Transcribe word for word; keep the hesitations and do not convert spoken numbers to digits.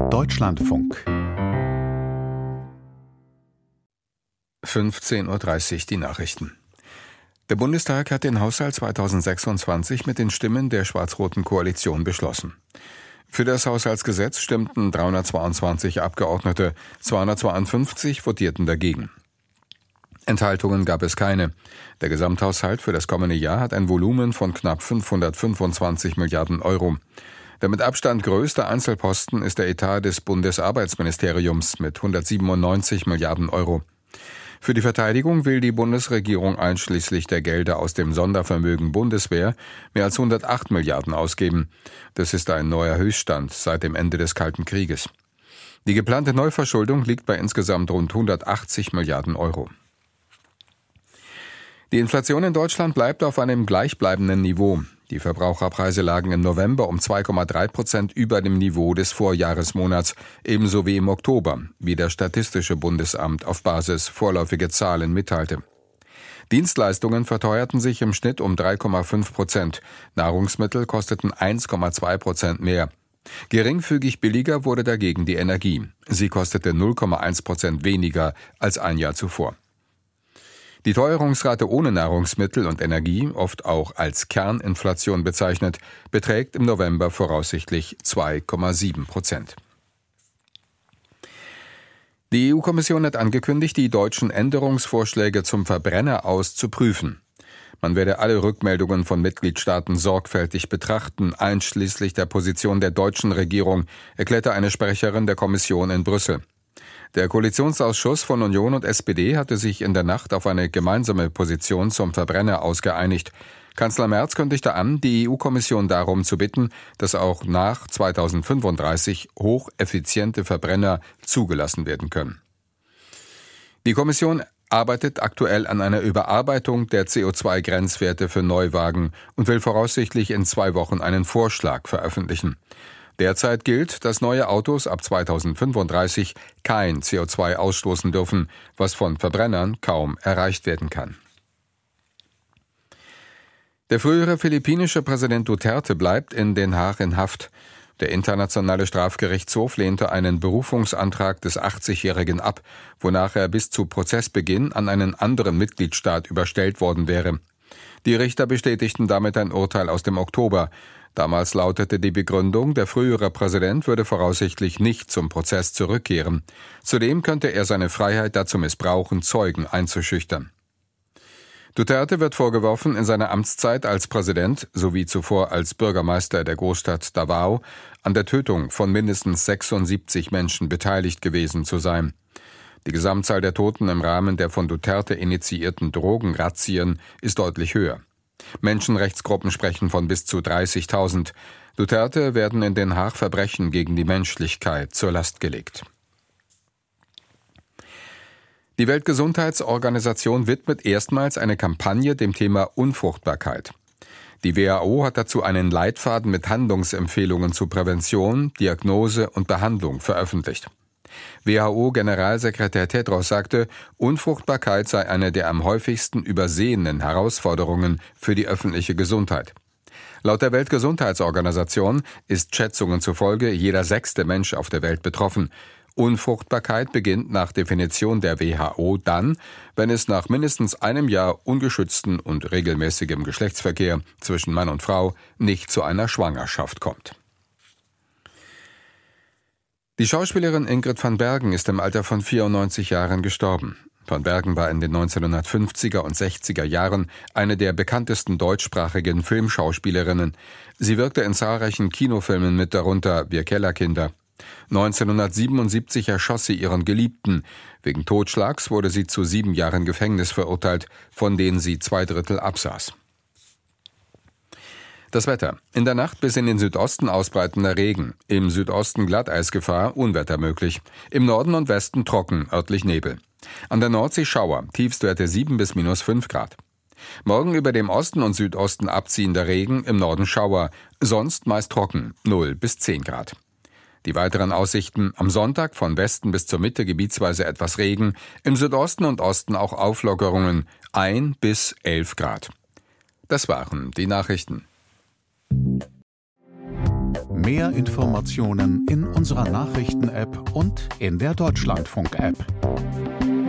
Deutschlandfunk. fünfzehn Uhr dreißig die Nachrichten. Der Bundestag hat den Haushalt zweitausendsechsundzwanzig mit den Stimmen der schwarz-roten Koalition beschlossen. Für das Haushaltsgesetz stimmten dreihundertzweiundzwanzig Abgeordnete, zweihundertzweiundfünfzig votierten dagegen. Enthaltungen gab es keine. Der Gesamthaushalt für das kommende Jahr hat ein Volumen von knapp fünfhundertfünfundzwanzig Milliarden Euro. Der mit Abstand größte Einzelposten ist der Etat des Bundesarbeitsministeriums mit hundertsiebenundneunzig Milliarden Euro. Für die Verteidigung will die Bundesregierung einschließlich der Gelder aus dem Sondervermögen Bundeswehr mehr als hundertacht Milliarden ausgeben. Das ist ein neuer Höchststand seit dem Ende des Kalten Krieges. Die geplante Neuverschuldung liegt bei insgesamt rund hundertachtzig Milliarden Euro. Die Inflation in Deutschland bleibt auf einem gleichbleibenden Niveau. Die Verbraucherpreise lagen im November um zwei Komma drei Prozent über dem Niveau des Vorjahresmonats, ebenso wie im Oktober, wie das Statistische Bundesamt auf Basis vorläufiger Zahlen mitteilte. Dienstleistungen verteuerten sich im Schnitt um drei Komma fünf Prozent, Nahrungsmittel kosteten eins Komma zwei Prozent mehr. Geringfügig billiger wurde dagegen die Energie. Sie kostete null Komma eins Prozent weniger als ein Jahr zuvor. Die Teuerungsrate ohne Nahrungsmittel und Energie, oft auch als Kerninflation bezeichnet, beträgt im November voraussichtlich zwei Komma sieben Prozent. Die E U-Kommission hat angekündigt, die deutschen Änderungsvorschläge zum Verbrenner aus zu prüfen. Man werde alle Rückmeldungen von Mitgliedstaaten sorgfältig betrachten, einschließlich der Position der deutschen Regierung, erklärte eine Sprecherin der Kommission in Brüssel. Der Koalitionsausschuss von Union und S P D hatte sich in der Nacht auf eine gemeinsame Position zum Verbrenner ausgeeinigt. Kanzler Merz kündigte an, die E U-Kommission darum zu bitten, dass auch nach zweitausendfünfunddreißig hocheffiziente Verbrenner zugelassen werden können. Die Kommission arbeitet aktuell an einer Überarbeitung der C O zwei Grenzwerte für Neuwagen und will voraussichtlich in zwei Wochen einen Vorschlag veröffentlichen. Derzeit gilt, dass neue Autos ab zweitausendfünfunddreißig kein C O zwei ausstoßen dürfen, was von Verbrennern kaum erreicht werden kann. Der frühere philippinische Präsident Duterte bleibt in Den Haag in Haft. Der Internationale Strafgerichtshof lehnte einen Berufungsantrag des achtzigjährigen ab, wonach er bis zu Prozessbeginn an einen anderen Mitgliedstaat überstellt worden wäre. Die Richter bestätigten damit ein Urteil aus dem Oktober. Damals lautete die Begründung, der frühere Präsident würde voraussichtlich nicht zum Prozess zurückkehren. Zudem könnte er seine Freiheit dazu missbrauchen, Zeugen einzuschüchtern. Duterte wird vorgeworfen, in seiner Amtszeit als Präsident sowie zuvor als Bürgermeister der Großstadt Davao an der Tötung von mindestens sechsundsiebzig Menschen beteiligt gewesen zu sein. Die Gesamtzahl der Toten im Rahmen der von Duterte initiierten Drogenrazzien ist deutlich höher. Menschenrechtsgruppen sprechen von bis zu dreißigtausend. Duterte werden in Den Haag Verbrechen gegen die Menschlichkeit zur Last gelegt. Die Weltgesundheitsorganisation widmet erstmals eine Kampagne dem Thema Unfruchtbarkeit. Die W H O hat dazu einen Leitfaden mit Handlungsempfehlungen zu Prävention, Diagnose und Behandlung veröffentlicht. W H O-Generalsekretär Tedros sagte, Unfruchtbarkeit sei eine der am häufigsten übersehenen Herausforderungen für die öffentliche Gesundheit. Laut der Weltgesundheitsorganisation ist Schätzungen zufolge jeder sechste Mensch auf der Welt betroffen. Unfruchtbarkeit beginnt nach Definition der W H O dann, wenn es nach mindestens einem Jahr ungeschützten und regelmäßigem Geschlechtsverkehr zwischen Mann und Frau nicht zu einer Schwangerschaft kommt. Die Schauspielerin Ingrid van Bergen ist im Alter von vierundneunzig Jahren gestorben. Van Bergen war in den neunzehnhundertfünfziger und sechziger Jahren eine der bekanntesten deutschsprachigen Filmschauspielerinnen. Sie wirkte in zahlreichen Kinofilmen mit, darunter Wir Kellerkinder. neunzehnhundertsiebenundsiebzig erschoss sie ihren Geliebten. Wegen Totschlags wurde sie zu sieben Jahren Gefängnis verurteilt, von denen sie zwei Drittel absaß. Das Wetter. In der Nacht bis in den Südosten ausbreitender Regen. Im Südosten Glatteisgefahr, Unwetter möglich. Im Norden und Westen trocken, örtlich Nebel. An der Nordsee Schauer, Tiefstwerte sieben bis minus fünf Grad. Morgen über dem Osten und Südosten abziehender Regen, im Norden Schauer. Sonst meist trocken, null bis zehn Grad. Die weiteren Aussichten: am Sonntag von Westen bis zur Mitte gebietsweise etwas Regen, im Südosten und Osten auch Auflockerungen, ein bis elf Grad. Das waren die Nachrichten. Mehr Informationen in unserer Nachrichten-App und in der Deutschlandfunk-App.